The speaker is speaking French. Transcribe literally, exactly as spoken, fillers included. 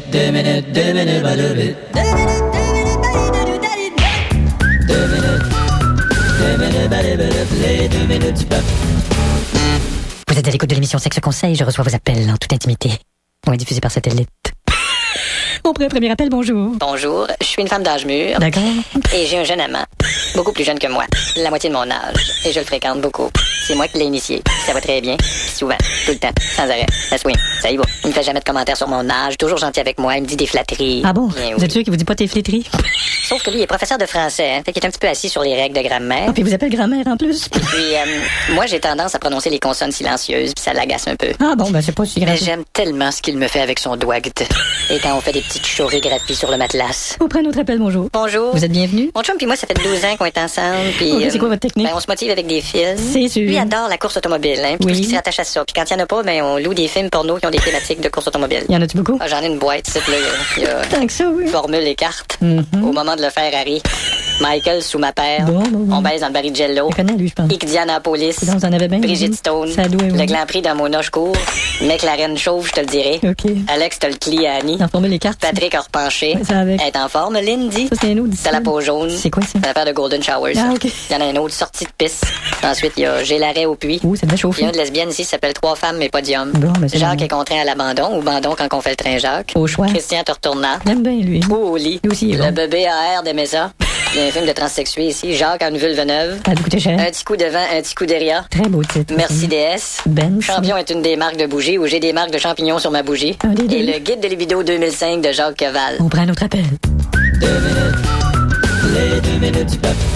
minutes, deux minutes, deux minutes, pas deux minutes. Deux minutes, deux minutes, deux minutes, deux minutes, les deux minutes du peuple. Vous êtes à l'écoute de l'émission Sexe Conseil, je reçois vos appels en toute intimité. On est diffusé par satellite. On prend un premier appel, bonjour. Bonjour, je suis une femme d'âge mûr. D'accord. Et j'ai un jeune amant, beaucoup plus jeune que moi, la moitié de mon âge, et je le fréquente beaucoup. C'est moi qui l'ai initié, ça va très bien, souvent, tout le temps, sans arrêt, ça swing, ça y va. Il me fait jamais de commentaires sur mon âge, toujours gentil avec moi, il me dit des flatteries. Ah bon? Bien, vous oui. êtes sûr qu'il vous dit pas tes flétries? Sauf que lui, il est professeur de français, hein, fait qu'il est un petit peu assis sur les règles de grammaire. Ah, puis vous appelle grammaire en plus. Puis, euh, moi, j'ai tendance à prononcer les consonnes silencieuses, puis ça l'agace un peu. Ah bon, ben c'est pas si grave. Mais j'aime tellement ce qu'il me fait avec son doigt. Et quand on fait des petites chorégraphies sur le matelas. On prend notre appel, bonjour. Bonjour. Vous êtes bienvenue? Mon chum puis moi, ça fait douze ans qu'on est ensemble. Puis, Ok, c'est quoi votre technique? Ben, on se motive avec des films. C'est sûr. Lui adore la course automobile, hein, puis Oui. tout ce qui se rattache à ça. Puis quand il n'y en a pas, ben, on loue des films porno qui ont des thématiques de course automobile. Y en a-tu beaucoup? Ah, j'en ai une boîte, c'est là, il y a Tant que ça, oui. formule et cartes. Mhm. Au moment de le faire, Harry. Michael sous ma paire. Bon, bon, bon. On baise dans le Barigello. Je connais, lui, je pense. Icdianapolis. Donc, vous en avez bien. Brigitte oui. Stone. Ça doit, oui. Le Grand Prix dans mon âge court. McLaren chauve, je te le dirai. OK. Alex, t'as le cli à Annie. Dans former les cartes. Patrick a repenché. Ouais, ça avec. Elle est en forme, Lindy. Ça, c'est un autre. T'as la peau jaune. C'est quoi, ça? C'est l'affaire de Golden Showers. Ah, OK. Il y en a un autre, sortie de piste. Ensuite, il y a J'ai l'arrêt au puits. Ouh, ça devait Il y chauffer. a une lesbienne ici qui s'appelle Trois femmes mais pas d'hommes. Bon, ben, c'est Jacques bon. est contraint à l'abandon ou bandon quand on fait le train Jacques. Au choix. Christian te retourna. J'aime bien, lui. Trou au lit. Lui aussi, il est Le bon. bébé a air d'aimer ça. Il y a un film de transsexué ici. Jacques a une vulve neuve. Ça a dû coûter cher. Un petit coup devant, un petit coup derrière. Très beau titre. Merci D S. Ben. Champion est une des marques de bougies où j'ai des marques de champignons sur ma bougie. Un des deux. Et le guide de libido deux mille cinq de Jacques Queval. On prend un autre appel. Deux minutes, les deux minutes du peuple.